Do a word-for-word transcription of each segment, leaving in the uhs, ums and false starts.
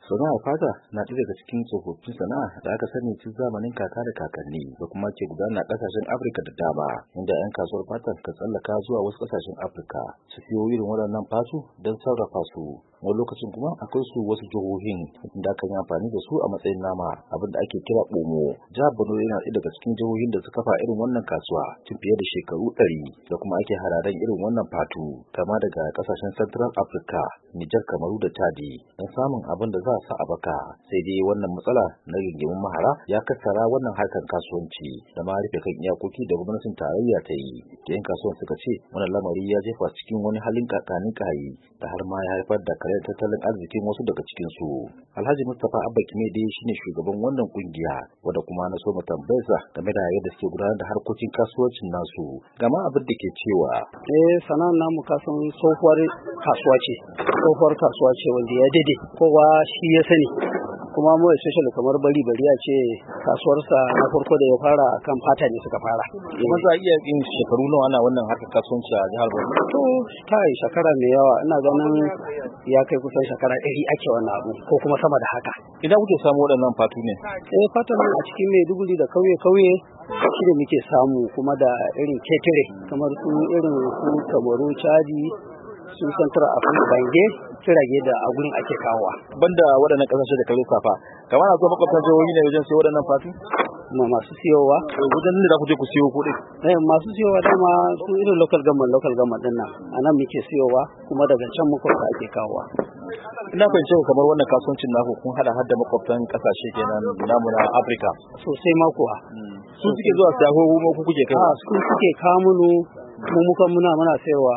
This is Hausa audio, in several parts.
Sana'ar fata na ɗaya daga cikin tsofaffin sana'a da aka sani tun zamanin kaka da kakanni da kuma ke gudana a ƙasashen Afirka da dama, inda 'yan kasuwar fatan ka tsallaka zuwa wasu ƙasashen Afirka su siyo irin waɗannan fatu don sarrafa su. Wani lokacin kuma akwai su wasu jihohin da aka yi amfani da su a matsayin nama, abin da ake kira ɓomo. Jihar Borno yana ɗaya daga cikin jihohin da suka kafa irin wannan kasuwa tun fiye da shekaru ɗari, da kuma ake hararen irin wannan fatu kama daga ƙasashen Central Africa, Nijar, Kamaru da Chadi don samun abin da za a sa a baka. Sai dai wannan matsala na rigimin mahara ya kassara wannan harkar kasuwanci da ma rufe kan iyakoki da gwamnatin tarayya ta yi. Da 'yan kasuwan suka ce wannan lamari ya jefa cikin wani halin kakanin kayi da har ma ya haifar da karayar tattalin arzikin wasu daga cikin su. Alhaji Mustapha Abba Kimede shine shugaban wannan kungiya, wanda kuma na so mu tambayarsa game da yadda suke gudanar da harkokin kasuwancin nasu. Gama abin da ke cewa eh sana'ar namu kasan tsohuwar kasuwa ce tsohuwar kasuwa ce wanda ya dade kowa shi ya sani, kuma mu especially kamar bari bari a ce kasuwarsa na farko da ya fara kan fata ne suka fara. Kuma za a iya yin shekaru nawa ana wannan harkar kasuwanci a jihar Borno? To ta yi shekara mai yawa, ina ganin ya kai kusan shekara ɗari ake wannan abu ko kuma sama da haka. Idan kuke samu waɗannan fatu ne? Eh fatan nan a cikin Maiduguri da kauye-kauye shi da muke samu, kuma da irin ketare kamar su irin su Kamaru, Chadi, su Central Africa, Bange, kirage da a gurin ake kawowa. Banda waɗannan ƙasashe da kare safa, kamar a zuwa makwabtan jihohi ne wajen siyo waɗannan fatu? Ma masu siyowa. Wajen ne za ku je ku siyo kuɗi? Eh masu siyowa dama su irin local government local government ɗin nan a nan muke siyowa, kuma daga can makwabta ake kawowa. Ina fahimci kamar wannan kasuwancin naku kun hada hadda makwabtan ƙasashe kenan namu na Afirka. Sosai ma kuwa. Su suke zuwa siya ko kuma ku kuke kai? Ah su suke kamunu, mu muka muna muna sayowa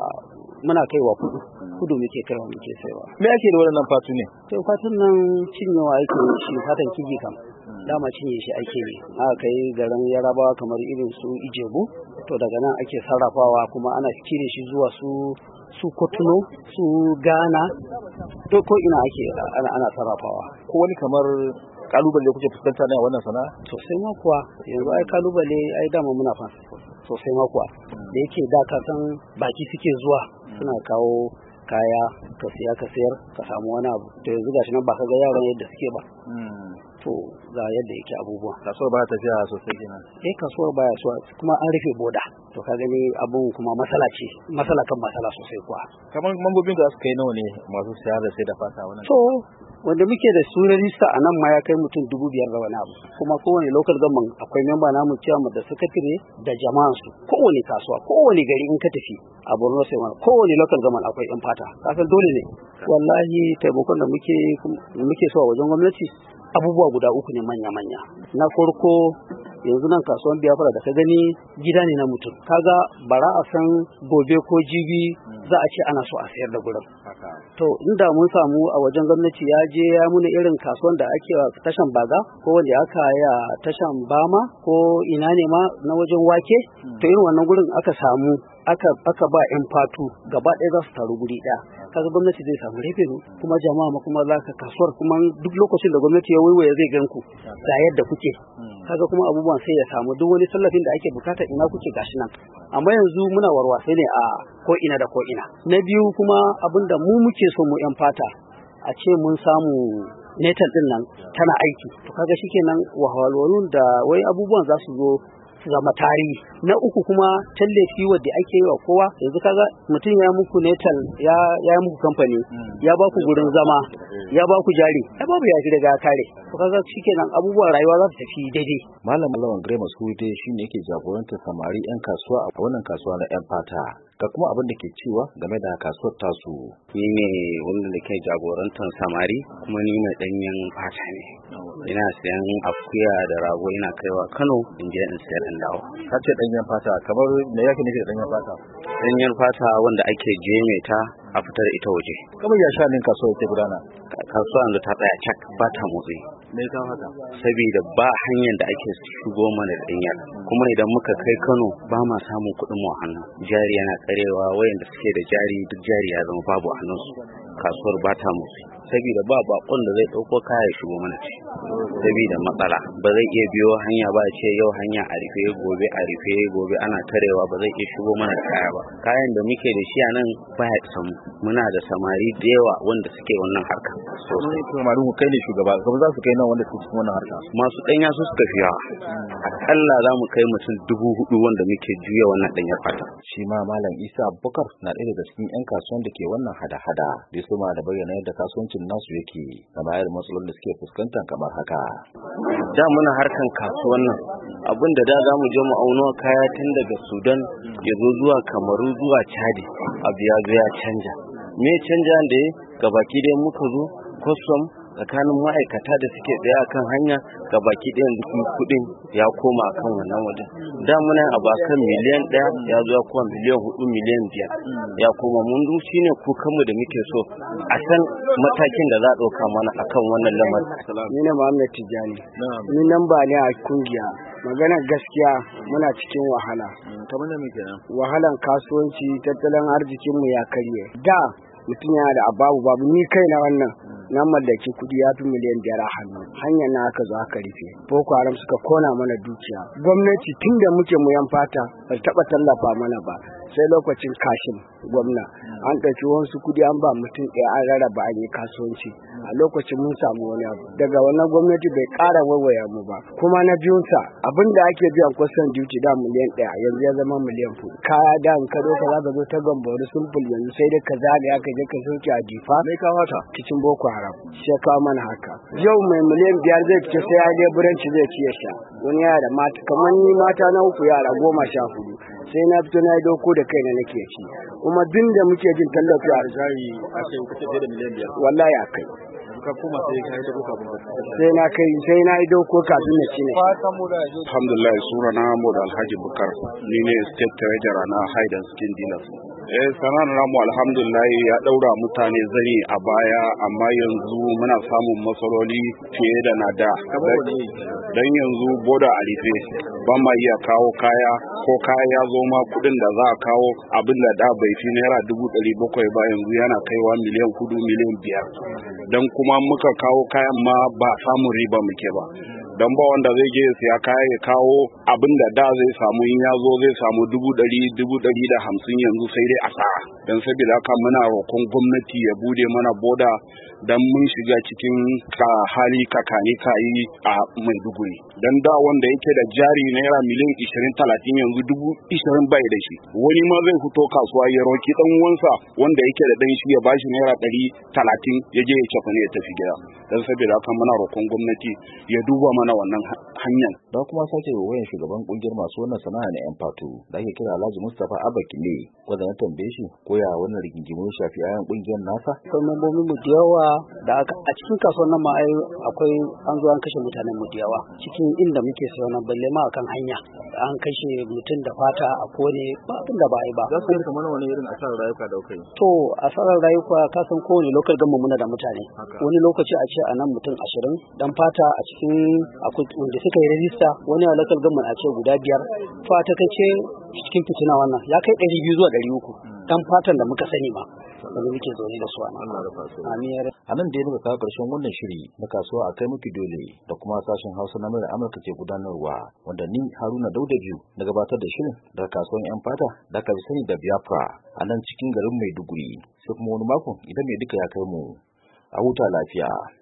muna kaiwa kudu kudu muke kaiwa muke saiwa. Me ake da waɗannan fatu ne? To fatun nan cinyewa ake shi, fatan kiji kam dama cinye shi ake ne. Aka kai garin Yarabawa kamar irin su Ijebu, to daga nan ake sarrafawa kuma ana cire shi zuwa su su Kotuno, su Ghana, to ko ina ake ana ana sarrafawa. Ko wani kamar kalubale kuke fuskanta ne a wannan sana'a? Sosai ma kuwa, yanzu ai kalubale ai dama muna fa sosai ma kuwa, da yake da ka san baki suke zuwa suna kawo kaya ka siya ka sayar ka samu wani abu, to yanzu gashi nan ba ka ga yaran yadda suke ba. To ga yadda yake abubuwa. Kasuwar baya tafiya sosai kenan. Eh kasuwar baya so, kuma an rufe boda, to ka gani abun kuma matsala ce, matsala kan matsala sosai kuwa. Kamar mambobin da suka yi nawa ne masu sayar da sai da fata wannan? To wanda muke da su rajista a nan ma ya kai mutum dubu biyar da wani abu, kuma kowane local government akwai memba namu chairman da secretary da jama'an su. Kowane kasuwa kowane gari in ka tafi a Borno sai ma kowane local government akwai yan fata, kasan dole ne. Wallahi taimakon da muke muke so a wajen gwamnati abubuwa guda uku ne manya-manya. Na farko yanzu nan kasuwan Biafra da ka gani gida ne na mutum, kaga bara a san gobe ko jibi za a ce ana so a sayar da gurin. To inda mun samu a wajen gwamnati ya je ya muna irin kasuwan da ake a tashan Baga ko wanda aka yi a tashan Bama ko ina ne ma na wajen Wake, to irin wannan gurin aka samu aka aka ba yan fatu gaba ɗaya za su taru guri ɗaya, kaga gwamnati zai samu revenue, kuma jama'a ma kuma za ka kasuwar, kuma duk lokacin da gwamnati ya waiwaye zai gan ku da yadda kuke, kaga kuma abubuwan sai ya samu duk wani tallafin da ake bukata ina kuke gashi nan. Amma yanzu muna warwasai ne a ko ina da ko ina. Na biyu kuma abinda mu muke so mu yan fata a ce mun samu netal din nan tana aiki, to kaga shikenan wahalwalun da wai abubuwan za su zo su zama tarihi. Na uku kuma tallafi wadda ake yi wa kowa, yanzu kaga mutum ya muku netal ya ya muku kamfani ya ba ku gurin zama ya ba ku jari, ai babu ya fi daga kare, to kaga shikenan abubuwan rayuwa za su tafi daidai. Malam Lawan Grema Sude shine yake jagorantar samari yan kasuwa a wannan kasuwa na yan fata, ga kuma abin da ke cewa game da kasuwar tasu. Ni ne wanda da ke jagorantar samari, kuma ni mai danyen fata ne. Ina sayan akuya da rago ina kaiwa Kano in je in sayar in dawo. Ka ce danyen fata, kamar me yake nufi da danyen fata? Danyen fata wanda ake jeme ta a fitar da ita waje. Kamar ya sha nin kasuwar ke gudana? Kasuwa yanzu ta tsaya cak, ba ta motsi. Me ka haka? Saboda ba hanyar da ake shigo mana da danyar, kuma idan muka kai Kano ba ma samun kuɗin mu a hannu. Jari yana karewa, wayanda suke da jari duk jari ya zama babu a hannunsu. Kasuwar ba ta motsi. saboda ba bakon da zai dauko kaya ya shigo mana ci saboda matsala ba zai iya biyo hanya ba ce yau hanya a rufe gobe a rufe gobe ana tarewa ba zai iya shigo mana da kaya ba kayan da muke da shi a nan baya samu muna da samari da yawa wanda suke wannan harka sosai samari mu kai ne shugaba kuma za su kai nan wanda suke cikin wannan harka masu danya su suka fiya akalla za mu kai mutum dubu hudu wanda muke juya wannan danyar fata shi ma malam Isa Abubakar na ɗaya daga cikin yan kasuwan da ke wannan hada-hada da su ma da bayyana yadda kasuwancin nasu yake da bayar matsalolin da suke fuskanta kamar haka da muna harkan kasuwan nan abin da da za mu je mu auno kaya tun daga Sudan ya zo zuwa Kamaru zuwa Chadi abu ya zo ya canja me canja da gabaki dai muka zo custom tsakanin ma'aikata da suke tsaye akan hanya gabaki ɗayan kuɗin ya koma akan wannan wajen da muna a bakan miliyan ɗaya ya zo kuma miliyan hudu miliyan biyar ya koma mun du shine kukanmu da muke so a san matakin da za a ɗauka mana akan wannan lamarin. Ni ne Muhammad Tijjani ni nan ba ne a kungiya maganar gaskiya muna cikin wahala kamar da muke nan wahalan kasuwanci tattalin arzikinmu ya karye da mutum yana da ababu babu ni kai na wannan na mallaki kudi ya fi miliyan biyar a hannu hanyar na aka zo aka rufe boko haram suka kona mana dukiya gwamnati tun da muke mu yan fata ba taɓa tallafa mana ba sai lokacin kashin gwamna an ɗauki wasu kudi an ba mutum ɗaya an rarraba an yi kasuwanci a lokacin mun samu wani abu daga wannan gwamnati bai ƙara waiwaya mu ba kuma na biyunsa abin da ake biyan kwastan duty da miliyan ɗaya yanzu ya zama miliyan fudu kaya da in ka doka za ka zo ta gambari simple yanzu sai dai ka zagaya ka je ka soke a jifa mai kawo ta kicin boko haram shi ya kawo mana haka yau mai miliyan biyar zai fice sai ya je buranci zai ci ya sha wani yara da mata kamar ni mata na uku yara goma sha hudu sai na fito na yi doko da kai na nake ci kuma duk da muke jin tallafi a jari a sai kuka da miliyan biyar wallahi a kai ka kuma sai ka yi doko kafin sai na kai sai na yi doko kafin na ci ne alhamdulillah sura na mu da Alhaji Bukar ni ne state treasurer na Haidan Skin Dealers eh sanar namu alhamdulillah ya daura mutane zani a baya amma yanzu muna samun matsaloli fiye da na da dan yanzu boda a rufe ba ma iya kawo kaya ko kaya ya zo ma kudin da za a kawo abin da da bai fi naira dubu ɗari bakwai ba yanzu yana kaiwa miliyan hudu miliyan biyar dan kuma muka kawo kayan ma ba samun riba muke ba dan ba wanda zai je siya kaya ya kawo abin da da zai samu in ya zo zai samu dubu ɗari dubu ɗari da hamsin yanzu sai dai asara dan saboda haka muna roƙon gwamnati ya bude mana boda dan mun shiga cikin ka hali kakani kayi a Maiduguri dan da wanda yake da jari naira miliyan ishirin talatin yanzu dubu ishirin bai da shi wani ma zai fito kasuwa ya roki dan uwansa wanda yake da dan shi ya bashi naira ɗari talatin ya je ya cefa ne ya tafi gida dan saboda haka muna roƙon gwamnati ya duba mana wannan hanyar. Da kuma sake wayan shugaban kungiyar masu wannan sana'a na yan fatu da ake kira Alhaji Mustapha Abakile wanda na tambaye shi ko ya wannan rigingimu shafi ayan kungiyar nasa. Akwai membobin mu da yawa da aka a cikin kasuwar nan ma akwai an zo an kashe mutanen mu da yawa cikin inda muke sayo nan balle ma akan hanya an kashe mutum da fata a kone ba abin da ba yi ba. Za su yi kamar wani irin asarar rayuka da kai. To asarar rayuka ka san kowane lokal gama muna da mutane. Wani lokaci a ce a nan mutum ashirin dan fata a cikin akwai wanda suka yi rajista wani a lokal gama a ce guda biyar fata ta ce cikin fitina wannan ya kai ɗari biyu zuwa ɗari uku dan fatan da muka sani ma wanda muke zaune da su a nan. Amin. A nan da ya muka kawo ƙarshen wannan shiri na kasuwa a kai muki dole da kuma sashen Hausa na mai Amurka ke gudanarwa wanda ni Haruna Dauda biyu na gabatar da shirin daga kasuwan yan fata da ka sani da Biafra a nan cikin garin Maiduguri sai kuma wani makon idan mai duka ya kai mu a huta lafiya.